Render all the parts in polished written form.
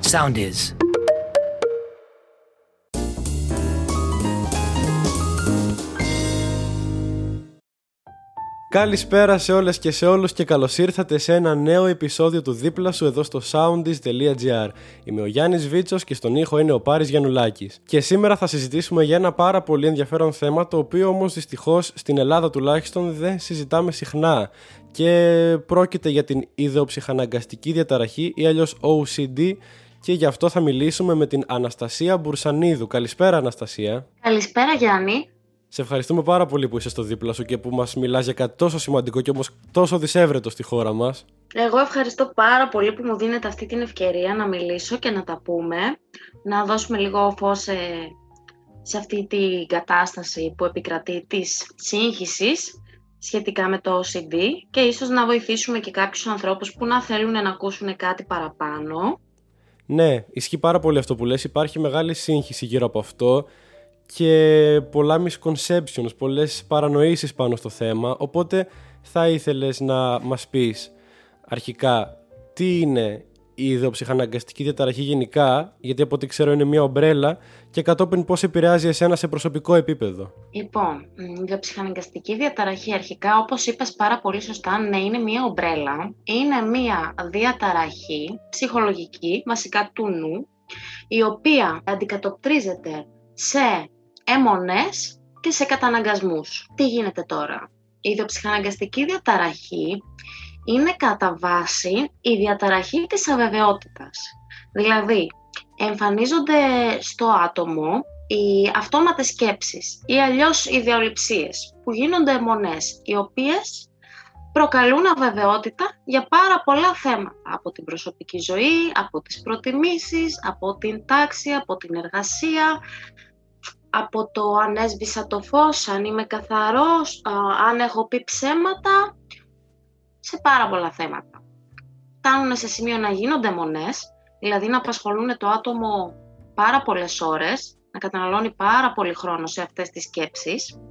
sound is. Καλησπέρα σε όλες και σε όλους και καλώς ήρθατε σε ένα νέο επεισόδιο του Δίπλα Σου εδώ στο soundis.gr. Είμαι ο Γιάννης Βίτσος και στον ήχο είναι ο Πάρης Γιαννουλάκης. Και σήμερα θα συζητήσουμε για ένα πάρα πολύ ενδιαφέρον θέμα, το οποίο όμως δυστυχώς στην Ελλάδα τουλάχιστον δεν συζητάμε συχνά. Και πρόκειται για την ιδεοψυχαναγκαστική διαταραχή ή αλλιώς OCD, και γι' αυτό θα μιλήσουμε με την Αναστασία Μπουρσανίδου. Καλησπέρα, Αναστασία. Καλησπέρα, Γιάννη. Σε ευχαριστούμε πάρα πολύ που είσαι στο δίπλα σου και που μας μιλάς για κάτι τόσο σημαντικό και όμως τόσο δυσέβρετο στη χώρα μας. Εγώ ευχαριστώ πάρα πολύ που μου δίνετε αυτή την ευκαιρία να μιλήσω και να τα πούμε, να δώσουμε λίγο φως σε αυτή την κατάσταση που επικρατεί της σύγχυσης σχετικά με το OCD και ίσως να βοηθήσουμε και κάποιους ανθρώπους που να θέλουν να ακούσουν κάτι παραπάνω. Ναι, ισχύει πάρα πολύ αυτό που λες, υπάρχει μεγάλη σύγχυση γύρω από αυτό και πολλά misconceptions, πολλές παρανοήσεις πάνω στο θέμα, οπότε θα ήθελες να μας πεις αρχικά τι είναι η ιδεοψυχαναγκαστική διαταραχή γενικά, γιατί από ό,τι ξέρω είναι μια ομπρέλα, και κατόπιν πώς επηρεάζει εσένα σε προσωπικό επίπεδο. Λοιπόν, η ιδεοψυχαναγκαστική διαταραχή αρχικά, όπως είπες πάρα πολύ σωστά, ναι, είναι μια ομπρέλα, είναι μια διαταραχή ψυχολογική, βασικά του νου, η οποία αντικατοπτρίζεται σε αιμονές και σε καταναγκασμούς. Τι γίνεται τώρα? Η ιδεοψυχαναγκαστική διαταραχή είναι κατά βάση η διαταραχή της αβεβαιότητας. Δηλαδή, εμφανίζονται στο άτομο οι αυτόματες σκέψεις ή αλλιώς ιδεολειψίες που γίνονται αιμονές, οι οποίες προκαλούν αβεβαιότητα για πάρα πολλά θέματα, από την προσωπική ζωή, από τις προτιμήσεις, από την τάξη, από την εργασία, από το αν έσβησα το φως, αν είμαι καθαρός, αν έχω πει ψέματα, σε πάρα πολλά θέματα. Φτάνουν σε σημείο να γίνονται αιμονές, δηλαδή να απασχολούν το άτομο πάρα πολλές ώρες, να καταναλώνει πάρα πολύ χρόνο σε αυτές τις σκέψεις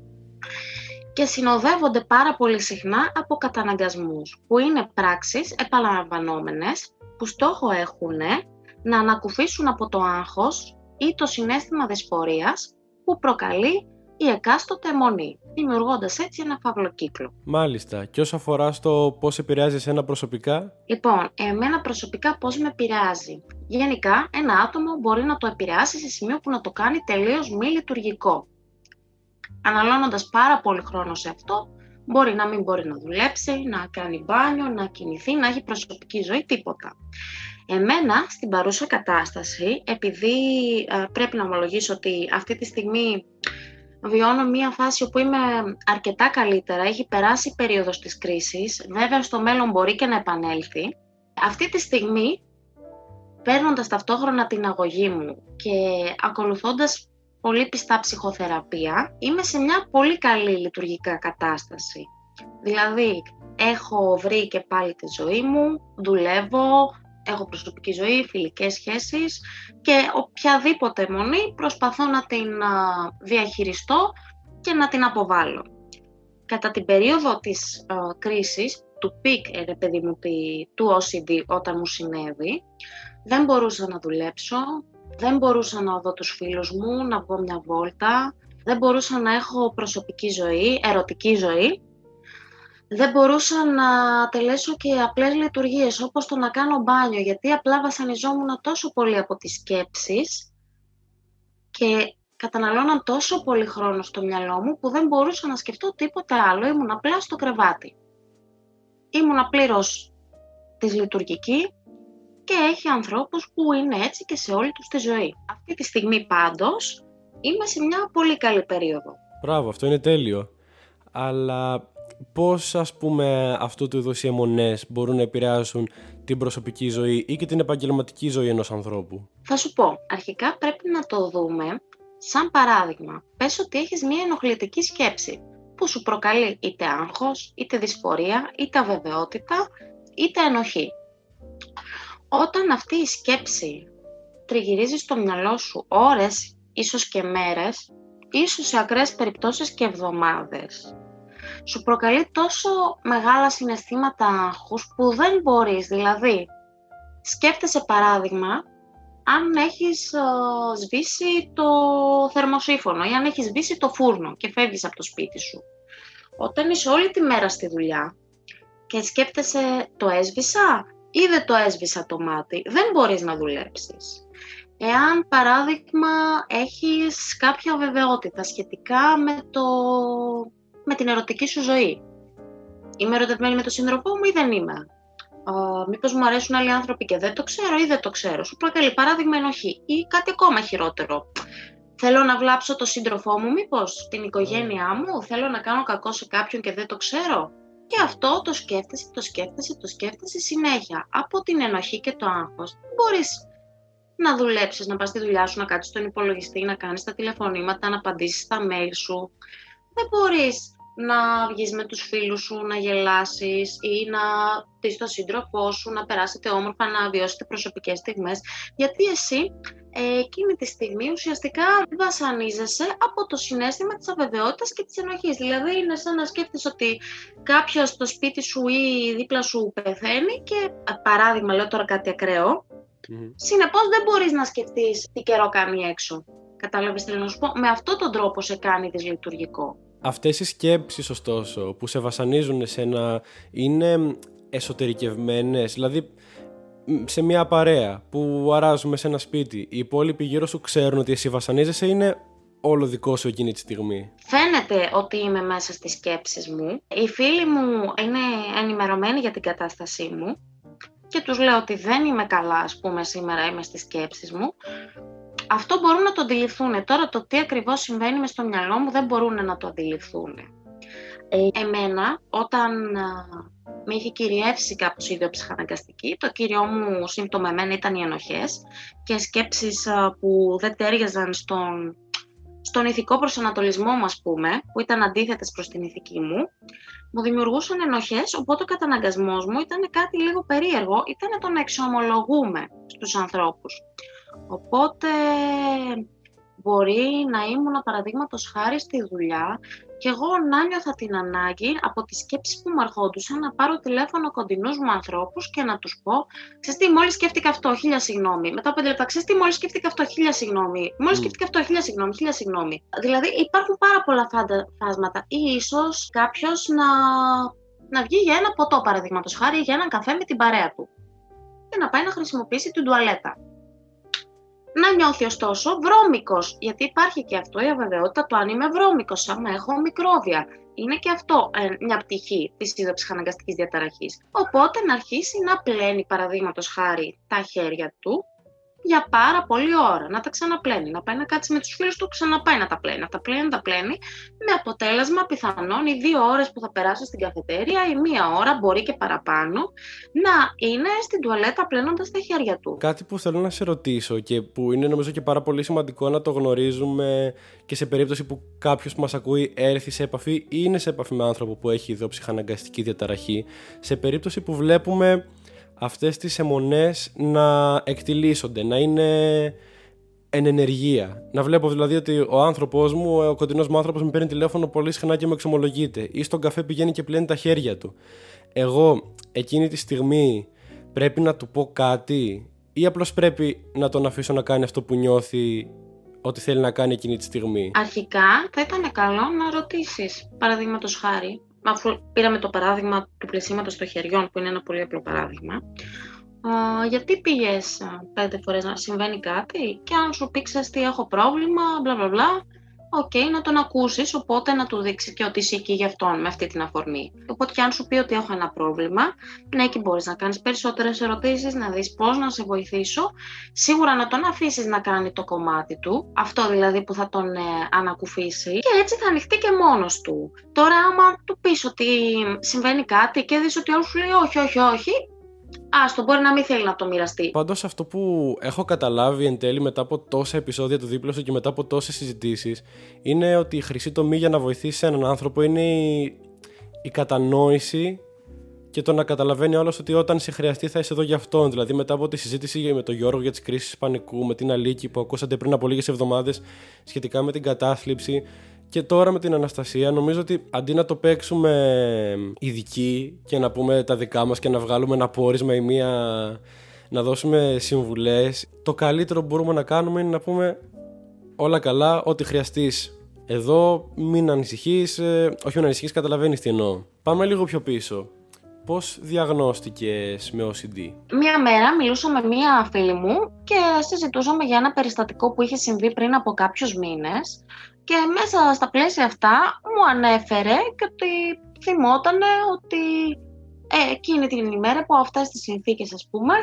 και συνοδεύονται πάρα πολύ συχνά από καταναγκασμούς, που είναι πράξεις επαναλαμβανόμενες που στόχο έχουν να ανακουφίσουν από το άγχος ή το συναίσθημα δυσφορίας που προκαλεί η εκάστοτε αιμονή, δημιουργώντας έτσι ένα φαύλο κύκλο. Μάλιστα. Και όσο αφορά στο πώς επηρεάζει εσένα προσωπικά? Λοιπόν, εμένα προσωπικά πώς με επηρεάζει? Γενικά, ένα άτομο μπορεί να το επηρεάσει σε σημείο που να το κάνει τελείως μη λειτουργικό. Αναλώνοντας πάρα πολύ χρόνο σε αυτό, μπορεί να μην μπορεί να δουλέψει, να κάνει μπάνιο, να κινηθεί, να έχει προσωπική ζωή, τίποτα. Εμένα, στην παρούσα κατάσταση, επειδή πρέπει να ομολογήσω ότι αυτή τη στιγμή βιώνω μία φάση όπου είμαι αρκετά καλύτερα, έχει περάσει η περίοδος της κρίσης, βέβαια στο μέλλον μπορεί και να επανέλθει. Αυτή τη στιγμή, παίρνοντας ταυτόχρονα την αγωγή μου και ακολουθώντας πολύ πιστά ψυχοθεραπεία, είμαι σε μια πολύ καλή λειτουργικά κατάσταση. Δηλαδή, έχω βρει και πάλι τη ζωή μου, δουλεύω, έχω προσωπική ζωή, φιλικές σχέσεις και οποιαδήποτε αιμονή προσπαθώ να την διαχειριστώ και να την αποβάλω. Κατά την περίοδο της κρίσης, του peak, παιδί μου, του OCD όταν μου συνέβη, δεν μπορούσα να δουλέψω, δεν μπορούσα να δω τους φίλους μου, να βγω μια βόλτα, δεν μπορούσα να έχω προσωπική ζωή, ερωτική ζωή. Δεν μπορούσα να τελέσω και απλές λειτουργίες, όπως το να κάνω μπάνιο, γιατί απλά βασανιζόμουν τόσο πολύ από τις σκέψεις και καταναλώναν τόσο πολύ χρόνο στο μυαλό μου που δεν μπορούσα να σκεφτώ τίποτε άλλο, ήμουν απλά στο κρεβάτι. Ήμουν πλήρως δυσλειτουργική και έχει ανθρώπους που είναι έτσι και σε όλη τους τη ζωή. Αυτή τη στιγμή πάντως είμαι σε μια πολύ καλή περίοδο. Μπράβο, αυτό είναι τέλειο. Αλλά πώς, ας πούμε, αυτού του είδους οι αιμονές μπορούν να επηρεάσουν την προσωπική ζωή ή και την επαγγελματική ζωή ενός ανθρώπου? Θα σου πω, αρχικά πρέπει να το δούμε σαν παράδειγμα. Πες ότι έχεις μία ενοχλητική σκέψη που σου προκαλεί είτε άγχος, είτε δυσφορία, είτε αβεβαιότητα, είτε ενοχή. Όταν αυτή η σκέψη τριγυρίζει στο μυαλό σου ώρες, ίσως και μέρες, ίσως σε ακραίες περιπτώσεις και εβδομάδες, σου προκαλεί τόσο μεγάλα συναισθήματα άγχους που δεν μπορείς, δηλαδή σκέφτεσαι παράδειγμα αν έχεις σβήσει το θερμοσύφωνο ή αν έχεις σβήσει το φούρνο και φεύγεις από το σπίτι σου. Όταν είσαι όλη τη μέρα στη δουλειά και σκέφτεσαι το έσβησα ή δεν το έσβησα το μάτι, δεν μπορείς να δουλέψεις. Εάν παράδειγμα έχεις κάποια αβεβαιότητα σχετικά με την ερωτική σου ζωή. Είμαι ερωτευμένη με τον σύντροφό μου ή δεν είμαι. Μήπως μου αρέσουν άλλοι άνθρωποι και δεν το ξέρω ή δεν το ξέρω. Σου προκαλεί παράδειγμα ενοχή ή κάτι ακόμα χειρότερο. Θέλω να βλάψω τον σύντροφό μου, μήπως την οικογένειά μου, θέλω να κάνω κακό σε κάποιον και δεν το ξέρω. Και αυτό το σκέφτεσαι συνέχεια. Από την ενοχή και το άγχος δεν μπορείς να δουλέψεις, να πας στη δουλειά σου, να κάτσεις στον υπολογιστή, να κάνεις τα τηλεφωνήματα, να απαντήσεις στα mail σου. Δεν μπορείς να βγεις με τους φίλους σου, να γελάσεις ή να δεις τον σύντροφό σου, να περάσετε όμορφα, να βιώσετε προσωπικές στιγμές. Γιατί εσύ εκείνη τη στιγμή ουσιαστικά βασανίζεσαι από το συναίσθημα της αβεβαιότητας και της ενοχής. Δηλαδή είναι σαν να σκέφτεσαι ότι κάποιος στο σπίτι σου ή δίπλα σου πεθαίνει και, παράδειγμα λέω τώρα κάτι ακραίο, συνεπώς δεν μπορείς να σκεφτείς τι καιρό κάνει έξω. Κατάλαβες τι θέλω να σου πω? Με αυτόν τον τρόπο σε κάνει δυσλειτουργικό. Αυτές οι σκέψεις, ωστόσο, που σε βασανίζουν εσένα, είναι εσωτερικευμένες? Δηλαδή, σε μια παρέα που αράζουμε σε ένα σπίτι, οι υπόλοιποι γύρω σου ξέρουν ότι εσύ βασανίζεσαι, είναι όλο δικό σου εκείνη τη στιγμή? Φαίνεται ότι είμαι μέσα στις σκέψεις μου. Οι φίλοι μου είναι ενημερωμένοι για την κατάστασή μου και τους λέω ότι δεν είμαι καλά, ας πούμε, σήμερα είμαι στις σκέψεις μου. Αυτό μπορούν να το αντιληφθούν. Τώρα το τι ακριβώς συμβαίνει μες στο μυαλό μου δεν μπορούν να το αντιληφθούν. Εμένα, όταν με είχε κυριεύσει κάπως η ιδιοψυχαναγκαστική, το κύριο μου σύμπτωμα εμένα ήταν οι ενοχές και σκέψεις που δεν τέριαζαν στον ηθικό προσανατολισμό μου, ας πούμε, που ήταν αντίθετες προς την ηθική μου δημιουργούσαν ενοχές, οπότε ο καταναγκασμός μου ήταν κάτι λίγο περίεργο, ήταν το να εξομολογούμε στους ανθρώπους. Οπότε μπορεί να ήμουν παραδείγματος χάρη στη δουλειά και εγώ να νιώθα την ανάγκη από τις σκέψεις που μου αρχόντουσαν να πάρω τηλέφωνο κοντινούς μου ανθρώπους και να τους πω «Ξέρεις τι, μόλις σκέφτηκα αυτό, 1000 συγγνώμη». Μετά από 5 λεπτά «Ξέρεις τι, μόλις σκέφτηκα αυτό, 1000 συγγνώμη». Μόλις σκέφτηκα αυτό, 1000 συγγνώμη, 1000 συγγνώμη. Δηλαδή υπάρχουν πάρα πολλά φάσματα ή ίσως κάποιος να βγει για ένα ποτό παραδείγματος χάρη για έναν καφέ με την παρέα του και να πάει να χρησιμοποιήσει την τουαλέτα. Να νιώθει ωστόσο βρώμικος, γιατί υπάρχει και αυτό η αβεβαιότητα το αν είμαι βρώμικος, άμα έχω μικρόβια. Είναι και αυτό μια πτυχή της ιδιοψυχαναγκαστικής διαταραχής. Οπότε να αρχίσει να πλένει παραδείγματος χάρη τα χέρια του για πάρα πολλή ώρα, να τα ξαναπλένει, να πάει να κάτσει με τους φίλους του, ξαναπάει να τα πλένει, να τα πλένει, με αποτέλεσμα πιθανόν οι 2 ώρες που θα περάσει στην καφετέρια ή 1 ώρα, μπορεί και παραπάνω, να είναι στην τουαλέτα πλένοντας τα χέρια του. Κάτι που θέλω να σε ρωτήσω και που είναι νομίζω και πάρα πολύ σημαντικό να το γνωρίζουμε και σε περίπτωση που κάποιος που μας ακούει έρθει σε επαφή ή είναι σε επαφή με άνθρωπο που έχει ιδιοψυχαναγκαστική διαταραχή, σε περίπτωση που βλέπουμε αυτές τις αιμονές να εκτιλήσονται, να είναι εν ενεργεία. Να βλέπω δηλαδή ότι ο άνθρωπος μου, ο κοντινός μου άνθρωπος, με παίρνει τηλέφωνο πολύ συχνά και με εξομολογείται, ή στον καφέ πηγαίνει και πλένει τα χέρια του. Εγώ εκείνη τη στιγμή πρέπει να του πω κάτι ή απλώς πρέπει να τον αφήσω να κάνει αυτό που νιώθει ότι θέλει να κάνει εκείνη τη στιγμή? Αρχικά θα ήταν καλό να ρωτήσεις, παραδείγματος χάρη, αφού πήραμε το παράδειγμα του πλαισίματος των χεριών, που είναι ένα πολύ απλό παράδειγμα, γιατί πήγες 5 φορές να συμβαίνει κάτι και αν σου πει «Ξέρεις τι, έχω πρόβλημα, μπλα μπλα μπλα», να τον ακούσεις, οπότε να του δείξει και ότι είσαι εκεί για αυτόν με αυτή την αφορμή. Οπότε και αν σου πει ότι έχω ένα πρόβλημα, ναι, και μπορείς να κάνεις περισσότερες ερωτήσεις, να δεις πώς να σε βοηθήσω, σίγουρα να τον αφήσεις να κάνει το κομμάτι του, αυτό δηλαδή που θα τον ανακουφίσει, και έτσι θα ανοιχτεί και μόνος του. Τώρα άμα του πεις ότι συμβαίνει κάτι και δεις ότι όλος σου λέει όχι, άστο, μπορεί να μην θέλει να το μοιραστεί. Πάντως αυτό που έχω καταλάβει εν τέλει μετά από τόσα επεισόδια του Δίπλα Σου και μετά από τόσες συζητήσεις, είναι ότι η χρυσή τομή για να βοηθήσει έναν άνθρωπο είναι η κατανόηση και το να καταλαβαίνει όλος ότι όταν σε χρειαστεί θα είσαι εδώ για αυτόν. Δηλαδή μετά από τη συζήτηση με τον Γιώργο για τις κρίσεις πανικού, με την Αλίκη που ακούσατε πριν από λίγες εβδομάδες σχετικά με την κατάθλιψη, και τώρα με την Αναστασία, νομίζω ότι αντί να το παίξουμε ειδικοί και να πούμε τα δικά μας και να βγάλουμε ένα πόρισμα ή να δώσουμε συμβουλές. Το καλύτερο που μπορούμε να κάνουμε είναι να πούμε όλα καλά, ό,τι χρειαστείς. Εδώ μην ανησυχείς, όχι μην ανησυχείς, καταλαβαίνεις τι εννοώ. Πάμε λίγο πιο πίσω. Πώς διαγνώστηκες με OCD? Μία μέρα μιλούσα με μία φίλη μου και συζητούσαμε για ένα περιστατικό που είχε συμβεί πριν από κάποιους μήνες και μέσα στα πλαίσια αυτά μου ανέφερε και ότι θυμότανε ότι εκείνη την ημέρα που αυτές τις συνθήκες, ας πούμε,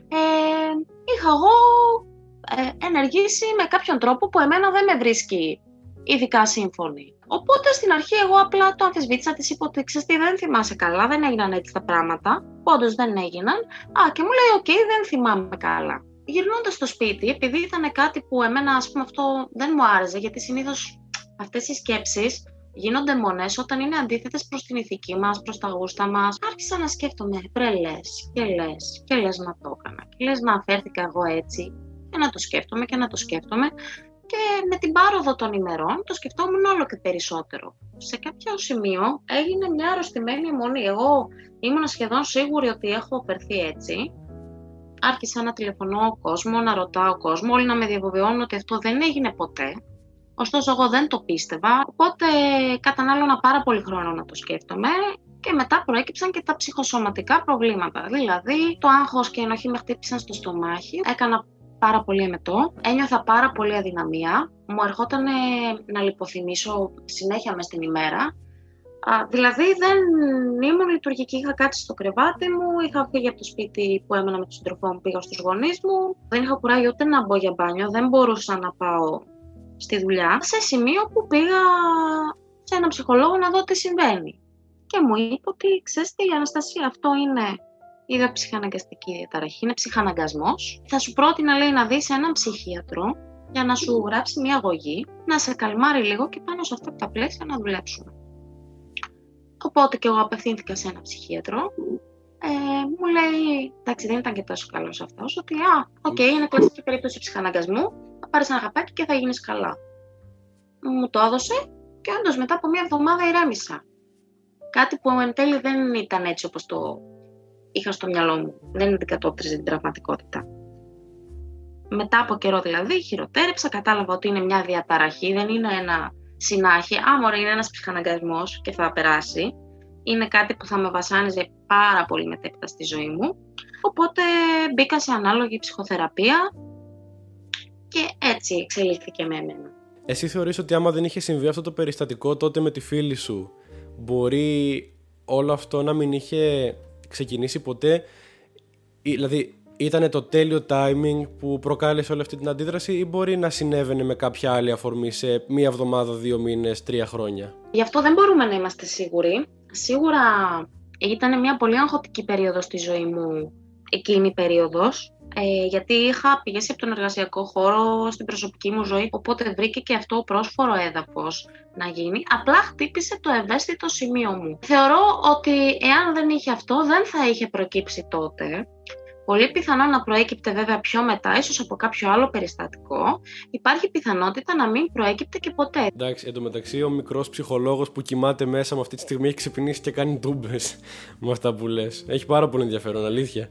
είχα εγώ ενεργήσει με κάποιον τρόπο που εμένα δεν με βρίσκει ειδικά σύμφωνη. Οπότε στην αρχή εγώ απλά το αμφισβήτησα, της είπα ότι ξέρεις τι, δεν θυμάσαι καλά, δεν έγιναν έτσι τα πράγματα. Όντως δεν έγιναν. Και μου λέει, οκ, δεν θυμάμαι καλά. Γυρνώντας στο σπίτι, επειδή ήταν κάτι που εμένα, ας πούμε, αυτό δεν μου άρεσε, γιατί συνήθως αυτές οι σκέψεις γίνονται μονές όταν είναι αντίθετες προς την ηθική μας, προς τα γούστα μας. Άρχισα να σκέφτομαι, και λες να το έκανα, και λες να φέρθηκα εγώ έτσι, και να το σκέφτομαι και να το σκέφτομαι. Και με την πάροδο των ημερών το σκεφτόμουν όλο και περισσότερο. Σε κάποιο σημείο έγινε μια αρρωστημένη αιμονή. Εγώ ήμουν σχεδόν σίγουρη ότι έχω φερθεί έτσι. Άρχισα να τηλεφωνώ κόσμο, να ρωτάω κόσμο, όλοι να με διαβεβαιώνουν ότι αυτό δεν έγινε ποτέ. Ωστόσο, εγώ δεν το πίστευα. Οπότε κατανάλωνα πάρα πολύ χρόνο να το σκέφτομαι. Και μετά προέκυψαν και τα ψυχοσωματικά προβλήματα. Δηλαδή, το άγχος και η ενοχή με χτύπησαν στο στομάχι. Έκανα πάρα πολύ εμετό. Ένιωθα πάρα πολύ αδυναμία. Μου ερχόταν να λιποθυμίσω συνέχεια μες την ημέρα. Δηλαδή δεν ήμουν λειτουργική. Είχα κάτσει στο κρεβάτι μου, είχα φύγει από το σπίτι που έμενα με τον σύντροφό μου, πήγα στους γονείς μου. Δεν είχα κουράγιο ούτε να μπω για μπάνιο, δεν μπορούσα να πάω στη δουλειά. Σε σημείο που πήγα σε έναν ψυχολόγο να δω τι συμβαίνει. Και μου είπε ότι ξέρεις τι, Αναστασία, αυτό είναι είδα ψυχαναγκαστική διαταραχή, είναι ψυχαναγκασμός. Θα σου πρότεινα, λέει, να δεις έναν ψυχίατρο για να σου γράψει μια αγωγή, να σε καλμάρει λίγο και πάνω σε αυτά τα πλαίσια να δουλέψουμε. Οπότε και εγώ απευθύνθηκα σε ένα ψυχίατρο. Μου λέει, εντάξει, δεν ήταν και τόσο καλός αυτός, ότι είναι κλασική περίπτωση ψυχαναγκασμού, θα πάρεις ένα χαπάκι και θα γίνεις καλά. Μου το έδωσε και όντως μετά από μια εβδομάδα ηρέμησα. Κάτι που εν τέλει δεν ήταν έτσι όπως το είχα στο μυαλό μου. Δεν αντικατόπτριζε την πραγματικότητα. Μετά από καιρό δηλαδή χειροτέρεψα, κατάλαβα ότι είναι μια διαταραχή, δεν είναι ένα συνάχη. Μωρέ, είναι ένας ψυχαναγκασμός και θα περάσει. Είναι κάτι που θα με βασάνιζε πάρα πολύ μετέπειτα στη ζωή μου. Οπότε μπήκα σε ανάλογη ψυχοθεραπεία και έτσι εξελίχθηκε με εμένα. Εσύ θεωρείς ότι άμα δεν είχε συμβεί αυτό το περιστατικό τότε με τη φίλη σου, μπορεί όλο αυτό να μην είχε ξεκινήσει ποτέ? Δηλαδή ήταν το τέλειο timing που προκάλεσε όλη αυτή την αντίδραση, ή μπορεί να συνέβαινε με κάποια άλλη αφορμή σε μία εβδομάδα, 2 μήνες, 3 χρόνια? Γι' αυτό δεν μπορούμε να είμαστε σίγουροι. Σίγουρα ήταν μια πολύ αγχωτική περίοδος στη ζωή μου εκείνη η περίοδος, γιατί είχα πηγέσει από τον εργασιακό χώρο στην προσωπική μου ζωή, οπότε βρήκε και αυτό πρόσφορο έδαφος να γίνει. Απλά χτύπησε το ευαίσθητο σημείο μου. Θεωρώ ότι εάν δεν είχε αυτό, δεν θα είχε προκύψει τότε. Πολύ πιθανό να προέκυπτε βέβαια πιο μετά, ίσως από κάποιο άλλο περιστατικό. Υπάρχει πιθανότητα να μην προέκυπτε και ποτέ. Εντάξει, εντωμεταξύ ο μικρός ψυχολόγος που κοιμάται μέσα μου αυτή τη στιγμή έχει ξυπνήσει και κάνει τούμπες με αυτά που λες. Έχει πάρα πολύ ενδιαφέρον, αλήθεια.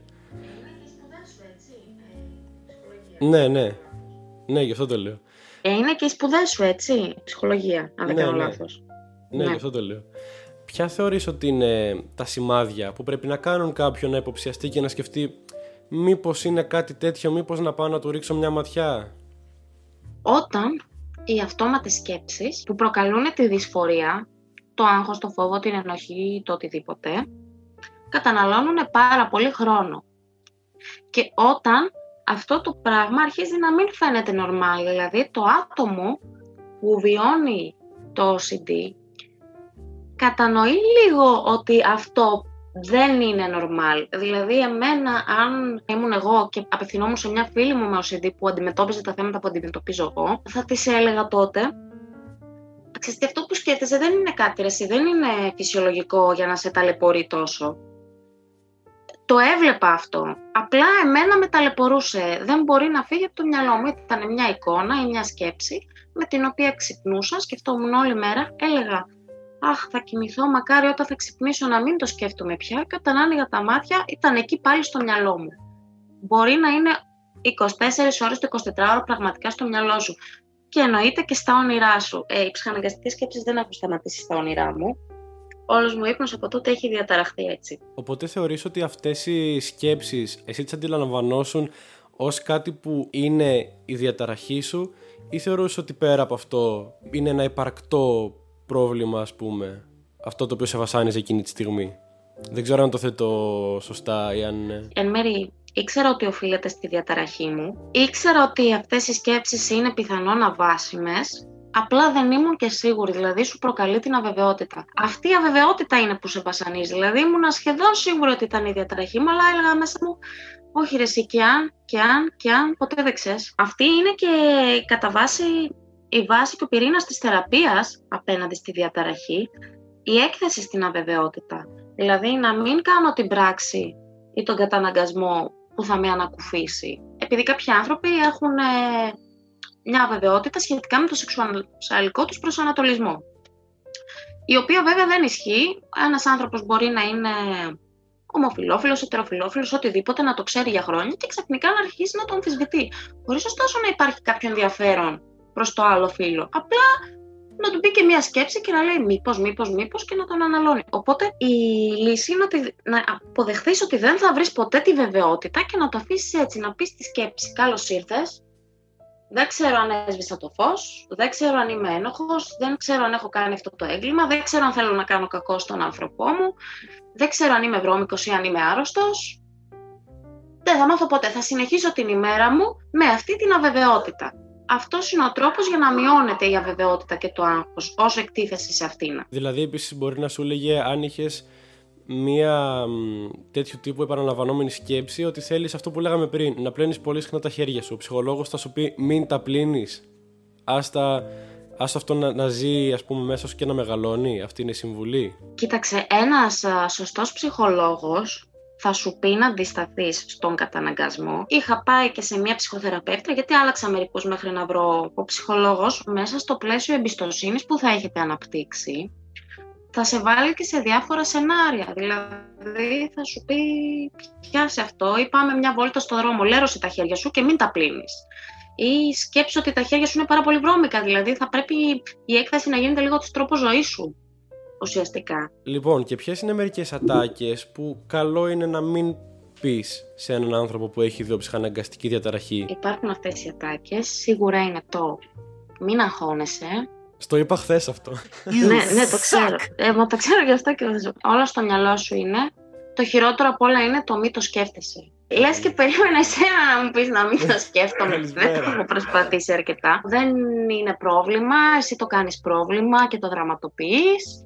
Ναι, γι' αυτό το λέω. Είναι και οι σπουδές σου, έτσι, ψυχολογία, αν δεν κάνω λάθος. Ναι, γι' αυτό το λέω. Ποια θεωρείς ότι είναι τα σημάδια που πρέπει να κάνουν κάποιον να υποψιαστεί και να σκεφτεί μήπως είναι κάτι τέτοιο, μήπως να πάω να του ρίξω μια ματιά? Όταν οι αυτόματες σκέψεις που προκαλούν τη δυσφορία, το άγχος, το φόβο, την ενοχή, το οτιδήποτε, καταναλώνουν πάρα πολύ χρόνο. Και όταν αυτό το πράγμα αρχίζει να μην φαίνεται normal, δηλαδή το άτομο που βιώνει το OCD κατανοεί λίγο ότι αυτό δεν είναι normal. Δηλαδή εμένα, αν ήμουν εγώ και απευθυνόμουν σε μια φίλη μου με OCD που αντιμετώπιζε τα θέματα που αντιμετωπίζω εγώ, θα της έλεγα τότε, ξέρετε, αυτό που σκέφτεσαι δεν είναι κάτι, εσύ, δεν είναι φυσιολογικό για να σε ταλαιπωρεί τόσο. Το έβλεπα αυτό. Απλά εμένα με ταλαιπωρούσε. Δεν μπορεί να φύγει από το μυαλό μου. Ήταν μια εικόνα ή μια σκέψη με την οποία ξυπνούσα, σκεφτόμουν όλη μέρα, έλεγα «Αχ, θα κοιμηθώ, μακάρι όταν θα ξυπνήσω να μην το σκέφτομαι πια», και όταν άνοιγα τα μάτια ήταν εκεί πάλι στο μυαλό μου. μπορεί να είναι 24 ώρες το 24ωρο πραγματικά στο μυαλό σου. Και εννοείται και στα όνειρά σου. Οι ψυχαναγκαστικές σκέψεις δεν έχουν σταματήσει στα όνειρά μου. Όλος μου ύπνος από τότε έχει διαταραχθεί έτσι. Οπότε θεωρείς ότι αυτές οι σκέψεις εσύ τις αντιλαμβανόσουν ως κάτι που είναι η διαταραχή σου, ή θεωρείς ότι πέρα από αυτό είναι ένα υπαρκτό πρόβλημα, ας πούμε, αυτό το οποίο σε βασάνιζε εκείνη τη στιγμή? Δεν ξέρω αν το θέτω σωστά ή αν... Εν μέρει, ήξερα ότι οφείλεται στη διαταραχή μου. Ήξερα ότι αυτές οι σκέψεις είναι πιθανόν αβάσιμες. Απλά δεν ήμουν και σίγουρη, δηλαδή σου προκαλεί την αβεβαιότητα. Αυτή η αβεβαιότητα είναι που σε βασανίζει. Δηλαδή ήμουν σχεδόν σίγουρη ότι ήταν η διαταραχή μου, αλλά έλεγα μέσα μου, όχι ρε εσύ, και αν, ποτέ δεν ξέρεις. Αυτή είναι και κατά βάση η βάση και ο πυρήνας της θεραπείας απέναντι στη διαταραχή, η έκθεση στην αβεβαιότητα. Δηλαδή να μην κάνω την πράξη ή τον καταναγκασμό που θα με ανακουφίσει. Επειδή κάποιοι άνθρωποι έχουν μια αβεβαιότητα σχετικά με το σεξουαλικό τους προσανατολισμό, η οποία βέβαια δεν ισχύει. Ένας άνθρωπος μπορεί να είναι ομοφυλόφιλος, ετεροφυλόφιλος, οτιδήποτε, να το ξέρει για χρόνια και ξαφνικά να αρχίσει να το αμφισβητεί. Χωρίς ωστόσο να υπάρχει κάποιο ενδιαφέρον προς το άλλο φύλο. Απλά να του πει και μια σκέψη και να λέει μήπως και να τον αναλώνει. Οπότε η λύση είναι να αποδεχθείς ότι δεν θα βρεις ποτέ τη βεβαιότητα και να το αφήσεις έτσι, να πεις τη σκέψη καλώς ήρθες. Δεν ξέρω αν έσβησα το φως, δεν ξέρω αν είμαι ένοχος, δεν ξέρω αν έχω κάνει αυτό το έγκλημα, δεν ξέρω αν θέλω να κάνω κακό στον άνθρωπό μου, δεν ξέρω αν είμαι βρώμικος ή αν είμαι άρρωστος. Δεν θα μάθω ποτέ, θα συνεχίσω την ημέρα μου με αυτή την αβεβαιότητα. Αυτός είναι ο τρόπος για να μειώνεται η αβεβαιότητα και το άγχος όσο εκτίθεσαι σε αυτήν. Δηλαδή επίσης μπορεί να σου λέγε, αν είχες μία τέτοιου τύπου επαναλαμβανόμενη σκέψη, ότι θέλεις αυτό που λέγαμε πριν, να πλένεις πολύ συχνά τα χέρια σου. Ο ψυχολόγος θα σου πει μην τα πλύνεις, άστα αυτό να ζει, ας πούμε, μέσα σου και να μεγαλώνει. Αυτή είναι η συμβουλή. Κοίταξε, ένας σωστός ψυχολόγος θα σου πει να αντισταθείς στον καταναγκασμό. Είχα πάει και σε μια ψυχοθεραπεύτρια, γιατί άλλαξα μερικούς μέχρι να βρω. Ο ψυχολόγος, μέσα στο πλαίσιο εμπιστοσύνης που θα έχετε αναπτύξει, θα σε βάλει και σε διάφορα σενάρια. Δηλαδή θα σου πει πιάσε αυτό ή πάμε μια βόλτα στο δρόμο, λέρωσε τα χέρια σου και μην τα πλύνεις. Ή σκέψου ότι τα χέρια σου είναι πάρα πολύ βρώμικα, δηλαδή θα πρέπει η έκθεση να γίνεται λίγο της τρόπος ζωής σου, ουσιαστικά. Λοιπόν, και ποιες είναι μερικές ατάκες που καλό είναι να μην πεις σε έναν άνθρωπο που έχει ιδιοψυχαναγκαστική διαταραχή? Υπάρχουν αυτές οι ατάκες, σίγουρα είναι το μην αγχώνεσαι. Στο είπα χθες αυτό. Ναι, το ξέρω. Μα το ξέρω γι' αυτό και όλα στο μυαλό σου είναι. Το χειρότερο απ' όλα είναι το μη το σκέφτεσαι. Λες και περίμενα εσένα να μου πεις να μην το σκέφτομαι. Δεν το έχω προσπαθήσει αρκετά. Δεν είναι πρόβλημα, εσύ το κάνεις πρόβλημα και το δραματοποιείς.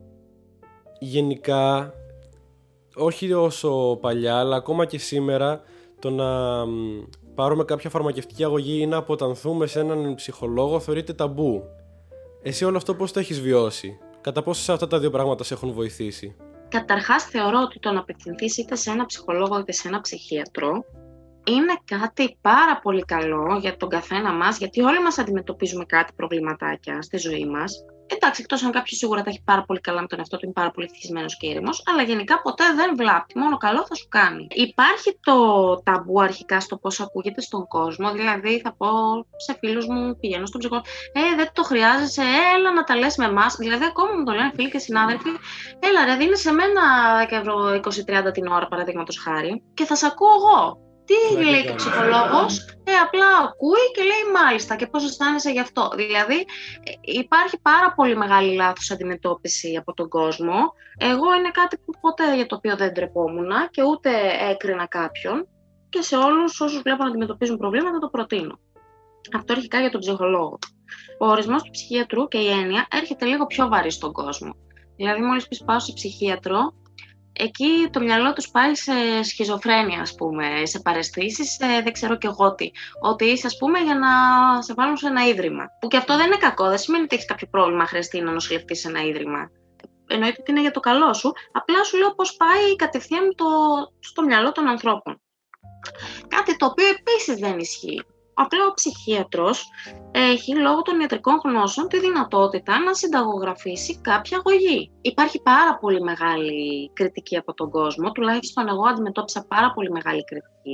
Γενικά, όχι όσο παλιά, αλλά ακόμα και σήμερα, το να πάρουμε κάποια φαρμακευτική αγωγή ή να αποτανθούμε σε έναν ψυχολόγο θεωρείται ταμπού. Εσύ όλο αυτό πώς το έχεις βιώσει? Κατά πόσο σε αυτά τα δύο πράγματα σε έχουν βοηθήσει? Καταρχάς θεωρώ ότι το να απευθυνθείς είτε σε ένα ψυχολόγο είτε σε ένα ψυχίατρο είναι κάτι πάρα πολύ καλό για τον καθένα μας, γιατί όλοι μας αντιμετωπίζουμε κάτι προβληματάκια στη ζωή μας. Εντάξει, εκτός αν κάποιος σίγουρα τα έχει πάρα πολύ καλά με τον εαυτό του, είναι πάρα πολύ ευτυχισμένος και ήρεμος, αλλά γενικά ποτέ δεν βλάπτει, μόνο καλό θα σου κάνει. Υπάρχει το ταμπού αρχικά στο πώς ακούγεται στον κόσμο, δηλαδή θα πω σε φίλους μου, πηγαίνω στον ψυχολόγο, δεν το χρειάζεσαι, έλα να τα λες με εμάς. Δηλαδή, ακόμα μου το λένε φίλοι και συνάδελφοι, έλα ρε, δίνεις σε μένα 10 ευρώ 20-30 την ώρα, παραδείγματος χάρη, και θα σε ακούω εγώ. Τι λέει και ο ψυχολόγος? Απλά ακούει και λέει μάλιστα και πώς αισθάνεσαι γι' αυτό. Δηλαδή υπάρχει πάρα πολύ μεγάλη λάθος αντιμετώπιση από τον κόσμο. Εγώ είναι κάτι που ποτέ για το οποίο δεν ντρεπόμουν και ούτε έκρινα κάποιον, και σε όλους όσους βλέπω να αντιμετωπίζουν προβλήματα το προτείνω. Αυτό αρχικά για τον ψυχολόγο. Ο ορισμός του ψυχίατρου και η έννοια έρχεται λίγο πιο βαρύ στον κόσμο. Δηλαδή μόλις πεις πάω σε ψυχίατρο, εκεί το μυαλό τους πάει σε σχιζοφρένεια, ας πούμε, σε παραισθήσεις, δεν ξέρω κι εγώ τι. Ότι είσαι, ας πούμε, για να σε βάλουν σε ένα ίδρυμα. Που και αυτό δεν είναι κακό, δεν σημαίνει ότι έχεις κάποιο πρόβλημα, χρειαστεί να νοσηλευτείς σε ένα ίδρυμα. Εννοείται ότι είναι για το καλό σου, απλά σου λέω πώς πάει κατευθείαν στο μυαλό των ανθρώπων. Κάτι το οποίο επίσης δεν ισχύει. Απλά ο ψυχίατρος έχει λόγω των ιατρικών γνώσεων τη δυνατότητα να συνταγογραφήσει κάποια αγωγή. Υπάρχει πάρα πολύ μεγάλη κριτική από τον κόσμο, τουλάχιστον εγώ αντιμετώπισα πάρα πολύ μεγάλη κριτική.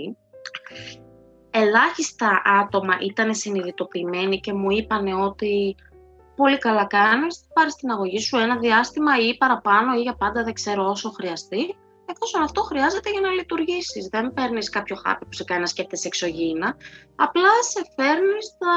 Ελάχιστα άτομα ήταν συνειδητοποιημένοι και μου είπαν ότι πολύ καλά κάνεις, πάρεις την αγωγή σου ένα διάστημα ή παραπάνω ή για πάντα, δεν ξέρω, όσο χρειαστεί. Εφόσον αυτό χρειάζεται για να λειτουργήσεις. Δεν παίρνεις κάποιο χάπι που σε κάνει να σκέφτεσαι εξωγήινα, απλά σε φέρνει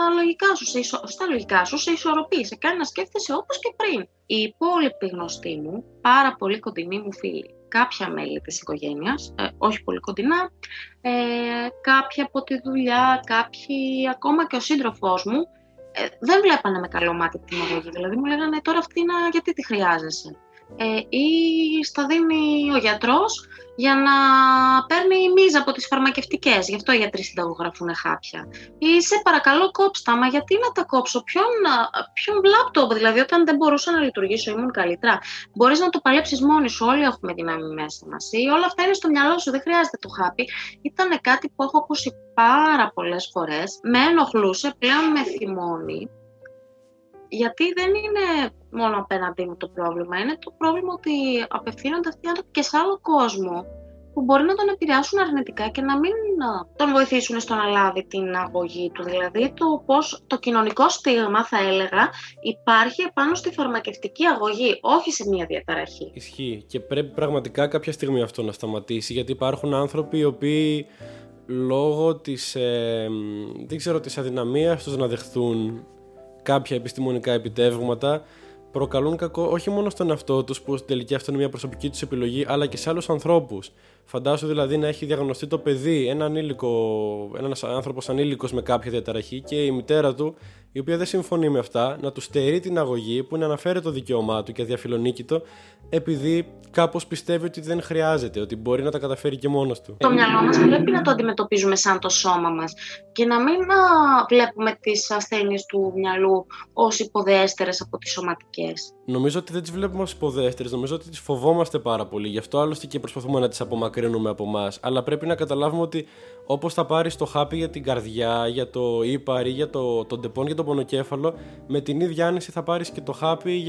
στα λογικά σου, σε ισορροπεί, σε κάνει να σκέφτεσαι όπως και πριν. Οι υπόλοιποι γνωστοί μου, πάρα πολύ κοντινοί μου φίλοι, κάποια μέλη της οικογένειας, όχι πολύ κοντινά, κάποια από τη δουλειά, κάποιοι, ακόμα και ο σύντροφός μου, δεν βλέπανε με καλό μάτι την αγωγή. Δηλαδή μου λέγανε τώρα αυτή γιατί τη χρειάζεσαι. Ή στα δίνει ο γιατρός για να παίρνει μίζα από τις φαρμακευτικές, γι' αυτό οι γιατροί συνταγογραφούν χάπια. Ή σε παρακαλώ κόψτα, μα γιατί να τα κόψω, ποιον λάπτοπ, δηλαδή όταν δεν μπορούσα να λειτουργήσω ήμουν καλύτερα. Μπορείς να το παλέψεις μόνη σου, όλοι έχουμε δύναμη μέσα μας. Ή όλα αυτά είναι στο μυαλό σου, δεν χρειάζεται το χάπι. Ήταν κάτι που έχω ακούσει πάρα πολλές φορές, με ενοχλούσε, πλέον με θυμώνει. Γιατί δεν είναι μόνο απέναντί μου το πρόβλημα, είναι το πρόβλημα ότι απευθύνονται αυτοί οι άνθρωποι και σε άλλο κόσμο που μπορεί να τον επηρεάσουν αρνητικά και να μην τον βοηθήσουν στο να λάβει την αγωγή του. Δηλαδή το κοινωνικό στίγμα, θα έλεγα, υπάρχει επάνω στη φαρμακευτική αγωγή, όχι σε μια διαταραχή. Ισχύει και πρέπει πραγματικά κάποια στιγμή αυτό να σταματήσει, γιατί υπάρχουν άνθρωποι οι οποίοι λόγω της αδυναμίας τους να δεχθούν κάποια επιστημονικά επιτεύγματα προκαλούν κακό όχι μόνο στον εαυτό τους, που στην τελική αυτό είναι μια προσωπική τους επιλογή, αλλά και σε άλλους ανθρώπους. Φαντάσου δηλαδή να έχει διαγνωστεί το παιδί, ένας άνθρωπος ανήλικος με κάποια διαταραχή και η μητέρα του, η οποία δεν συμφωνεί με αυτά, να του στερεί την αγωγή που είναι αναφέρετο δικαίωμά του και αδιαφιλονίκητο, επειδή κάπως πιστεύει ότι δεν χρειάζεται, ότι μπορεί να τα καταφέρει και μόνος του. Το μυαλό μας πρέπει να το αντιμετωπίζουμε σαν το σώμα μας και να μην βλέπουμε τις ασθένειες του μυαλού ως υποδέστερες από τις σωματικές. Νομίζω ότι δεν τις βλέπουμε ως υποδέστερες, νομίζω ότι τις φοβόμαστε πάρα πολύ. Γι' αυτό άλλωστε και προσπαθούμε να τις απομακρύνουμε από εμάς. Αλλά πρέπει να καταλάβουμε ότι όπως θα πάρεις το χάπι για την καρδιά, για το ύπαρ ή για τον τεπών για το πονοκέφαλο, με την ίδια άνεση θα πάρεις και το χάπι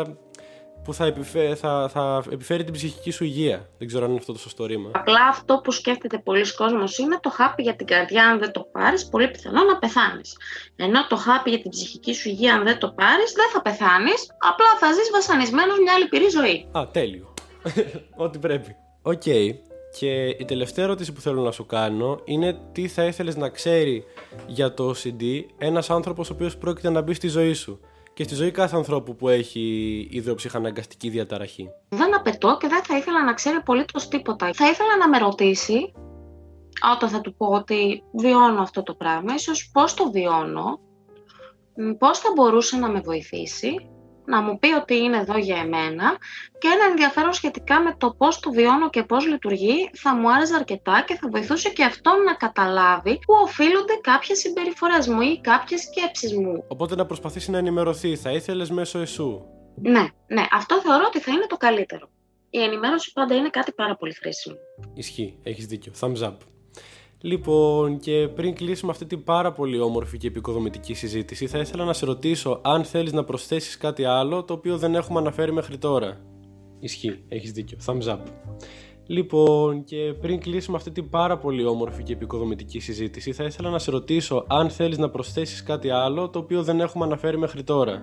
που θα επιφέρει την ψυχική σου υγεία. Δεν ξέρω αν είναι αυτό το σωστό ρήμα. Απλά αυτό που σκέφτεται πολλοί κόσμος είναι το χάπι για την καρδιά, αν δεν το πάρεις, πολύ πιθανό να πεθάνεις. Ενώ το χάπι για την ψυχική σου υγεία, αν δεν το πάρεις, δεν θα πεθάνεις, απλά θα ζεις βασανισμένος μια λυπηρή ζωή. Τέλειο. Ό,τι πρέπει. Οκ. Και η τελευταία ερώτηση που θέλω να σου κάνω είναι τι θα ήθελες να ξέρει για το OCD ένας άνθρωπος ο οποίος πρόκειται να μπει στη ζωή σου και στη ζωή κάθε ανθρώπου που έχει ιδεοψυχαναγκαστική διαταραχή. Δεν απαιτώ και δεν θα ήθελα να ξέρει απολύτως τίποτα. Θα ήθελα να με ρωτήσει, όταν θα του πω ότι βιώνω αυτό το πράγμα, ίσως πώς το βιώνω, πώς θα μπορούσε να με βοηθήσει, να μου πει ότι είναι εδώ για εμένα και ένα ενδιαφέρον σχετικά με το πώς το βιώνω και πώς λειτουργεί θα μου άρεσε αρκετά και θα βοηθούσε και αυτόν να καταλάβει πού οφείλονται κάποιες συμπεριφορές μου ή κάποιες σκέψεις μου. Οπότε να προσπαθήσει να ενημερωθεί, θα ήθελες μέσω εσού. Ναι, αυτό θεωρώ ότι θα είναι το καλύτερο. Η ενημέρωση πάντα είναι κάτι πάρα πολύ χρήσιμο. Ισχύει, έχεις δίκιο. Thumbs up. Λοιπόν, και πριν κλείσουμε αυτή την πάρα πολύ όμορφη και επικοδομητική συζήτηση, θα ήθελα να σε ρωτήσω αν θέλεις να προσθέσεις κάτι άλλο το οποίο δεν έχουμε αναφέρει μέχρι τώρα. Ισχύει, έχεις δίκιο. Thumbs up. Λοιπόν, και πριν κλείσουμε αυτή την πάρα πολύ όμορφη και επικοδομητική συζήτηση, θα ήθελα να σε ρωτήσω αν θέλεις να προσθέσεις κάτι άλλο το οποίο δεν έχουμε αναφέρει μέχρι τώρα.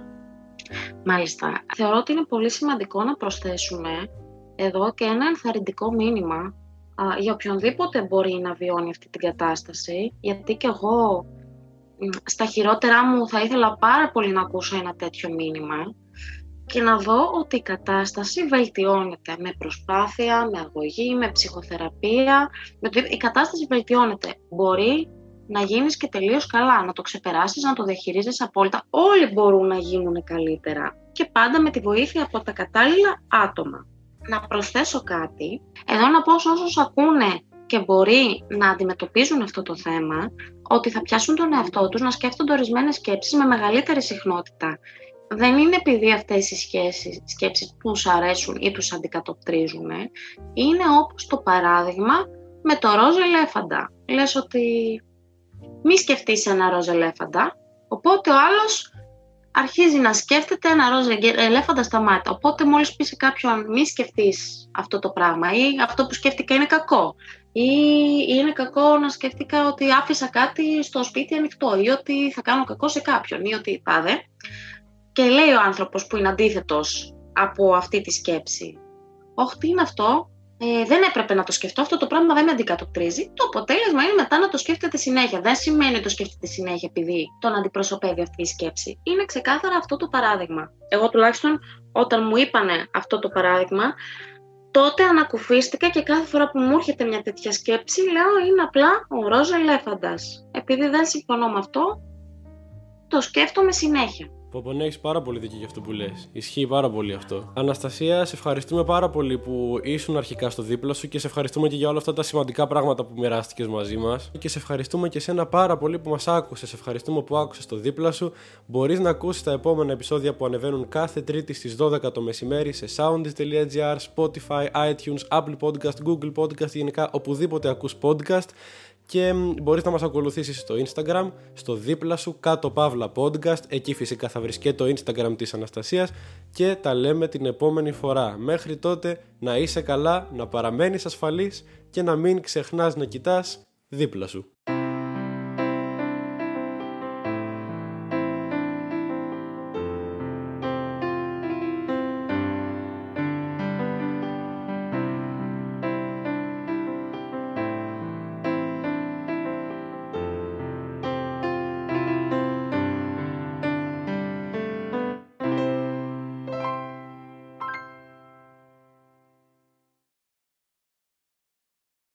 Μάλιστα. Θεωρώ ότι είναι πολύ σημαντικό να προσθέσουμε εδώ και ένα ενθαρρυντικό μήνυμα για οποιονδήποτε μπορεί να βιώνει αυτή την κατάσταση, γιατί και εγώ στα χειρότερά μου θα ήθελα πάρα πολύ να ακούσω ένα τέτοιο μήνυμα και να δω ότι η κατάσταση βελτιώνεται με προσπάθεια, με αγωγή, με ψυχοθεραπεία. Η κατάσταση βελτιώνεται. Μπορεί να γίνεις και τελείως καλά, να το ξεπεράσεις, να το διαχειρίζεσαι απόλυτα. Όλοι μπορούν να γίνουν καλύτερα και πάντα με τη βοήθεια από τα κατάλληλα άτομα. Να προσθέσω κάτι, εδώ να πω σε όσους ακούνε και μπορεί να αντιμετωπίζουν αυτό το θέμα, ότι θα πιάσουν τον εαυτό τους να σκέφτονται ορισμένες σκέψεις με μεγαλύτερη συχνότητα. Δεν είναι επειδή αυτές οι σκέψεις τους αρέσουν ή τους αντικατοπτρίζουν, είναι όπως το παράδειγμα με το ροζ ελέφαντα. Λες ότι μη σκεφτείς ένα ροζ ελέφαντα, οπότε ο άλλος αρχίζει να σκέφτεται ένα ροζ ελέφαντα στα μάτια. Οπότε μόλις πεις σε κάποιον μη σκεφτείς αυτό το πράγμα ή αυτό που σκέφτηκα είναι κακό, Ή είναι κακό να σκέφτηκα ότι άφησα κάτι στο σπίτι ανοιχτό ή ότι θα κάνω κακό σε κάποιον ή ότι τάδε. Και λέει ο άνθρωπος που είναι αντίθετος από αυτή τη σκέψη, όχι, τι είναι αυτό, δεν έπρεπε να το σκεφτώ, αυτό το πράγμα δεν με αντικατοπτρίζει. Το αποτέλεσμα είναι μετά να το σκέφτεται συνέχεια. Δεν σημαίνει ότι το σκέφτεται συνέχεια επειδή τον αντιπροσωπεύει αυτή η σκέψη. Είναι ξεκάθαρα αυτό το παράδειγμα. Εγώ τουλάχιστον όταν μου είπανε αυτό το παράδειγμα, τότε ανακουφίστηκα και κάθε φορά που μου έρχεται μια τέτοια σκέψη, λέω είναι απλά ο ροζ ελέφαντας. Επειδή δεν συμφωνώ με αυτό, το σκέφτομαι συνέχεια. Ναι, έχεις πάρα πολύ δίκιο για αυτό που λες. Ισχύει πάρα πολύ αυτό. Αναστασία, σε ευχαριστούμε πάρα πολύ που ήσουν αρχικά στο δίπλα σου και σε ευχαριστούμε και για όλα αυτά τα σημαντικά πράγματα που μοιράστηκες μαζί μας. Και σε ευχαριστούμε και εσένα πάρα πολύ που μας άκουσες. Σε ευχαριστούμε που άκουσες το δίπλα σου. Μπορείς να ακούσεις τα επόμενα επεισόδια που ανεβαίνουν κάθε Τρίτη στις 12 το μεσημέρι σε soundis.gr, Spotify, iTunes, Apple Podcast, Google Podcast, γενικά οπουδήποτε ακούς podcast. Και μπορείς να μας ακολουθήσεις στο Instagram, στο δίπλα σου κάτω παύλα podcast. Εκεί φυσικά θα βρεις και το Instagram της Αναστασίας. Και τα λέμε την επόμενη φορά. Μέχρι τότε να είσαι καλά, να παραμένεις ασφαλής και να μην ξεχνάς να κοιτάς δίπλα σου.